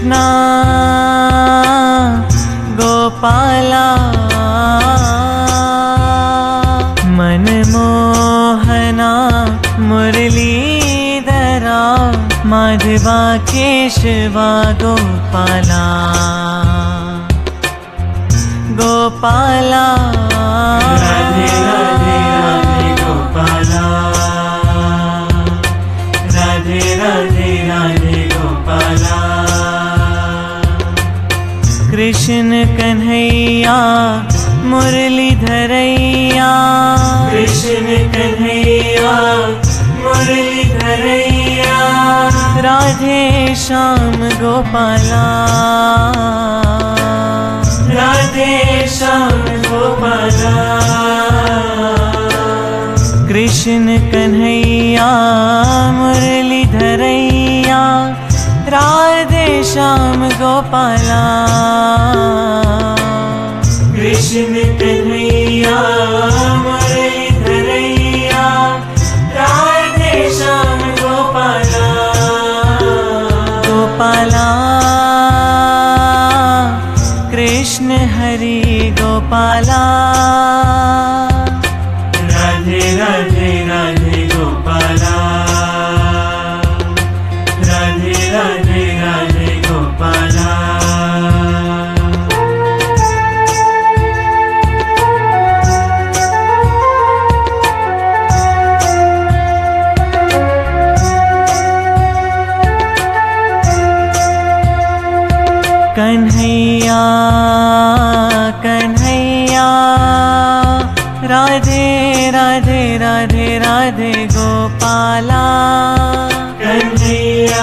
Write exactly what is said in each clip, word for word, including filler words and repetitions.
Krishna Gopala मनमोहना मुरलीधरा Madhava Keshwa Gopala Gopala Radhe Radhe Radhe Gopala Radhe Radhe Radhe Gopala Krishna Kanhaiya मुरलीधरैया Krishna Kanhaiya मुरलीधरैया Radhe Shyam Gopala Radhe Shyam Gopala Krishna Kanhaiya मुरलीधरैया Radhe Shyam Gopala Krishna Kanhaiya मुरलीधरैया Radhe Shyam Gopala Gopala Krishna Hari Gopala Radhe Radhe Radhe Gopala Radhe Radhe Radhe Gopala Kanhaiya Kanhaiya Radhe Radhe Radhe Radhe Gopala Kanhaiya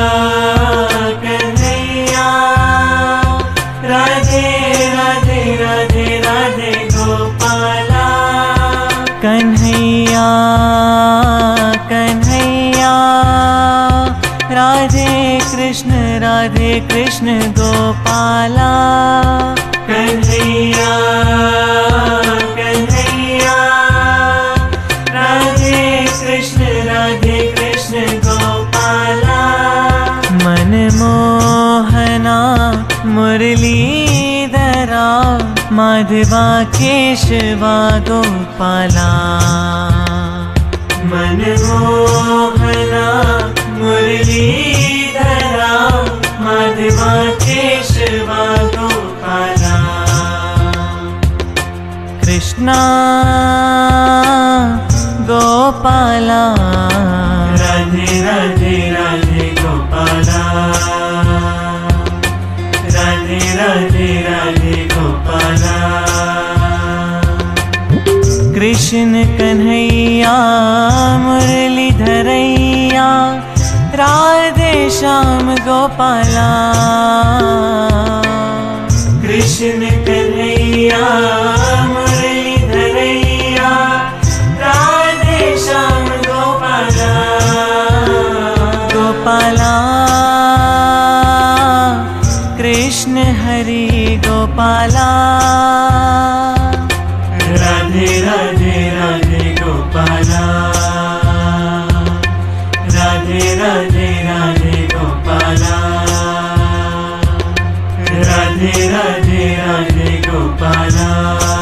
Kanhaiya Radhe Radhe Radhe Radhe Gopala Kanhaiya Kanhaiya Radhe Krishna Radhe Krishna Gopala Kanhaiya Kanhaiya Radhe Krishna Radhe Krishna Gopala मनमोहना मुरलीधरा Madhava Keshwa Gopala मनमोहना मुरलीधरा Madhava Keshwa Gopala Krishna Gopala Radhe Radhe Radhe Gopala Radhe Radhe Radhe Gopala Krishna Kanhaiya मुरलीधरैया Radhe Shyam Gopala Krishna Kanhaiya मुरलीधरैया Radhe Shyam Gopala Gopala Krishna Hari Gopala Radhe Radhe Radhe Gopala Radhe Radhe Radhe Gopala Radhe Radhe Radhe Gopala